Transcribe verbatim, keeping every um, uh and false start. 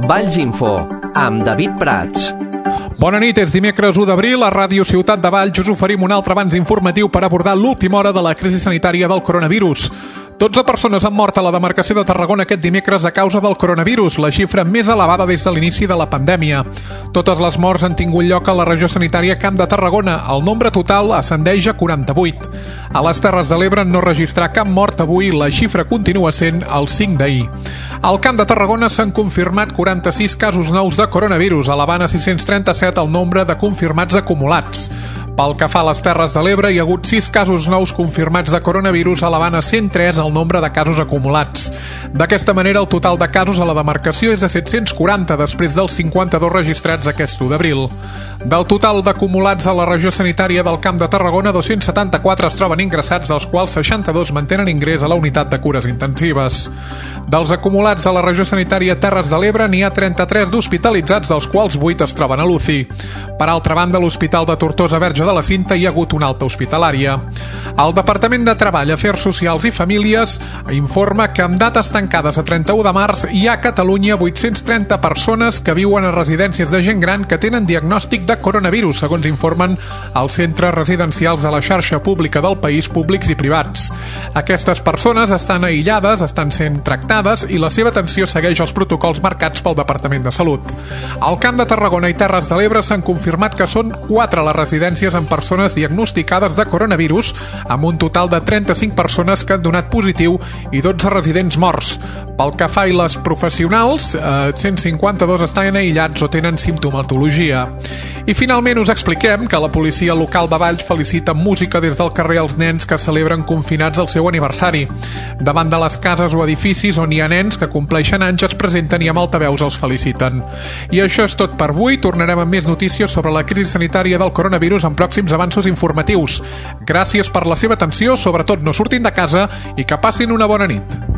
Valls Info, amb David Prats. Bona nit, és dimecres u d'abril. A Ràdio Ciutat de Valls us oferim un altre avanç informatiu per abordar l'última hora de la crisi sanitària del coronavirus. dotze persones han mort a la demarcació de Tarragona aquest dimecres a causa del coronavirus, la xifra més elevada des de l'inici de la pandèmia. Totes les morts han tingut lloc a la regió sanitària Camp de Tarragona. El nombre total ascendeix a quaranta-vuit. A les Terres de l'Ebre no registrar cap mort avui, la xifra continua sent el cinc d'ahir. Al Camp de Tarragona s'han confirmat quaranta-sis casos nous de coronavirus, elevant a sis-cents trenta-set el nombre de confirmats acumulats. Pel que fa a les Terres de l'Ebre, hi ha hagut sis casos nous confirmats de coronavirus, elevant a cent tres el nombre de casos acumulats. D'aquesta manera, el total de casos a la demarcació és de set-cents quaranta, després dels cinquanta-dos registrats aquest u d'abril. Del total d'acumulats a la regió sanitària del Camp de Tarragona, dos-cents setanta-quatre es troben ingressats, dels quals seixanta-dos mantenen ingrés a la unitat de cures intensives. Dels acumulats a la regió sanitària Terres de l'Ebre, n'hi ha trenta-tres d'hospitalitzats, dels quals vuit es troben a l'U C I. Per altra banda, a l'Hospital de Tortosa Verge de la Cinta hi ha hagut una alta hospitalària. El Departament de Treball, Afers Socials i Famílies informa que amb dates tancades a trenta-u de març hi ha a Catalunya vuit-cents trenta persones que viuen a residències de gent gran que tenen diagnòstic de coronavirus, segons informen els centres residencials de la xarxa pública del país, públics i privats. Aquestes persones estan aïllades, estan sent tractades i la seva atenció segueix els protocols marcats pel Departament de Salut. Al Camp de Tarragona i Terres de l'Ebre s'han confirmat que són quatre les residències amb persones diagnosticades de coronavirus, amb un total de trenta-cinc persones que han donat positiu i dotze residents morts. Pel que fa a les professionals, eh, cent cinquanta-dos estan aïllats o tenen simptomatologia. I finalment us expliquem que la policia local de Valls felicita amb música des del carrer els nens que celebren confinats el seu aniversari. Davant de les cases o edificis on hi ha nens que compleixen anys es presenten i amb altaveus els feliciten. I això és tot per avui. Tornarem amb més notícies sobre la crisi sanitària del coronavirus en pròxims avanços informatius. Gràcies per la seva atenció, sobretot no surtin de casa i que passin una bona nit.